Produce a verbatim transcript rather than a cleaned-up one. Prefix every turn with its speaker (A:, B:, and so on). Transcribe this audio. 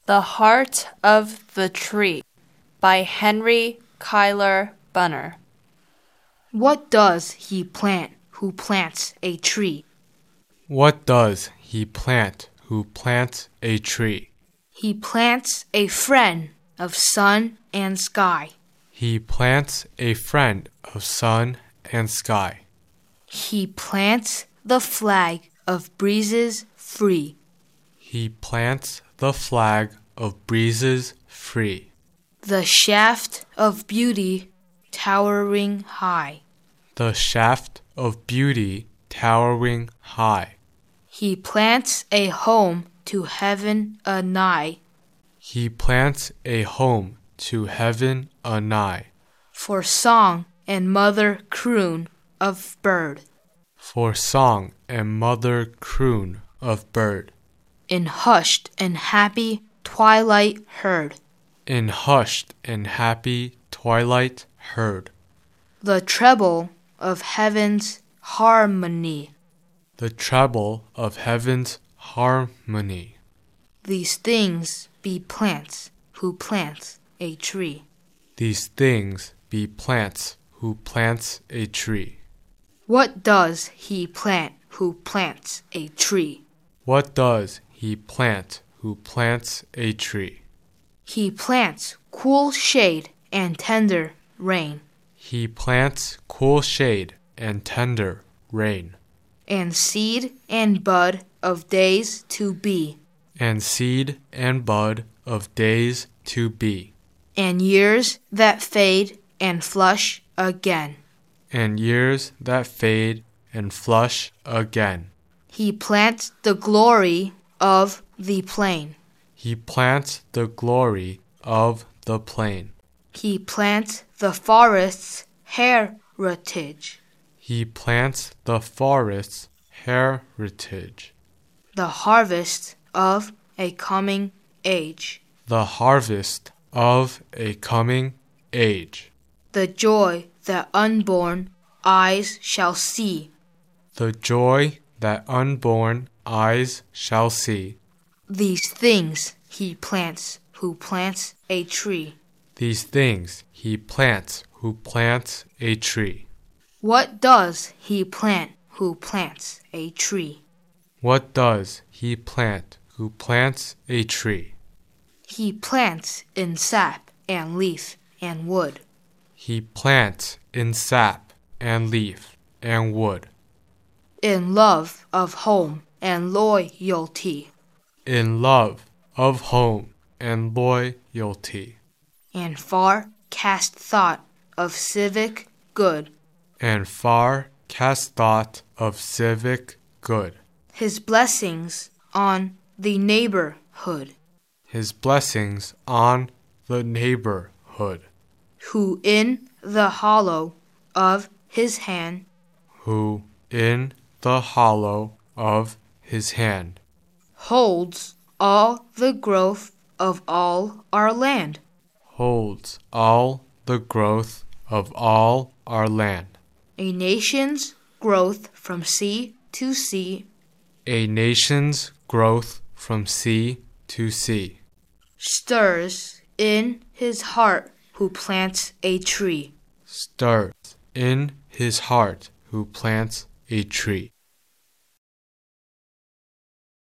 A: The Heart of the Tree by Henry Cuyler Bunner.
B: What does he plant who plants a tree?
C: What does he plant who plants a tree?
B: He plants a friend of sun and sky.
C: He plants a friend of sun and sky.
B: He plants the flag of breezes free.
C: He plants the flag of breezes free.
B: The shaft of beauty towering high.
C: The shaft of beauty towering high.
B: He plants a home to heaven anigh.
C: He plants a home to heaven anigh.
B: For song and mother croon of bird.
C: For song and mother croon of bird.
B: In hushed and happy twilight heard.
C: In hushed and happy twilight heard.
B: The treble of heaven's harmony.
C: The treble of heaven's harmony.
B: These things be plants who plants a tree.
C: These things be plants who plants a tree.
B: What does he plant who plants a tree?
C: What does he plant who plants a tree?
B: He plants cool shade and tender rain.
C: He plants cool shade and tender rain.
B: And seed and bud of days to be.
C: And seed and bud of days to be.
B: And years that fade and flush again.
C: And years that fade and flush again.
B: He plants the glory of the plain.
C: He plants the glory of the plain.
B: He plants the forest's heritage.
C: He plants the forest's heritage.
B: The harvest of a coming age.
C: The harvest of a coming age.
B: The joy that unborn eyes shall see.
C: The joy that unborn eyes shall see.
B: These things he plants who plants a tree.
C: These things he plants who plants a tree.
B: What does he plant who plants a tree?
C: What does he plant who plants a tree?
B: He plants in sap and leaf and wood.
C: He plants in sap and leaf and wood.
B: In love of home and loyalty.
C: In love of home and loyalty.
B: And far cast thought of civic good.
C: And far cast thought of civic good.
B: His blessings on the neighborhood.
C: His blessings on the neighborhood.
B: Who in the hollow of his hand.
C: Who in the hollow of his hand.
B: Holds all the growth of all our land.
C: Holds all the growth of all our land.
B: A nation's growth from sea to sea.
C: A nation's growth from sea to sea.
B: Stirs in his heart who plants a tree.
C: Stirs in his heart who plants a tree.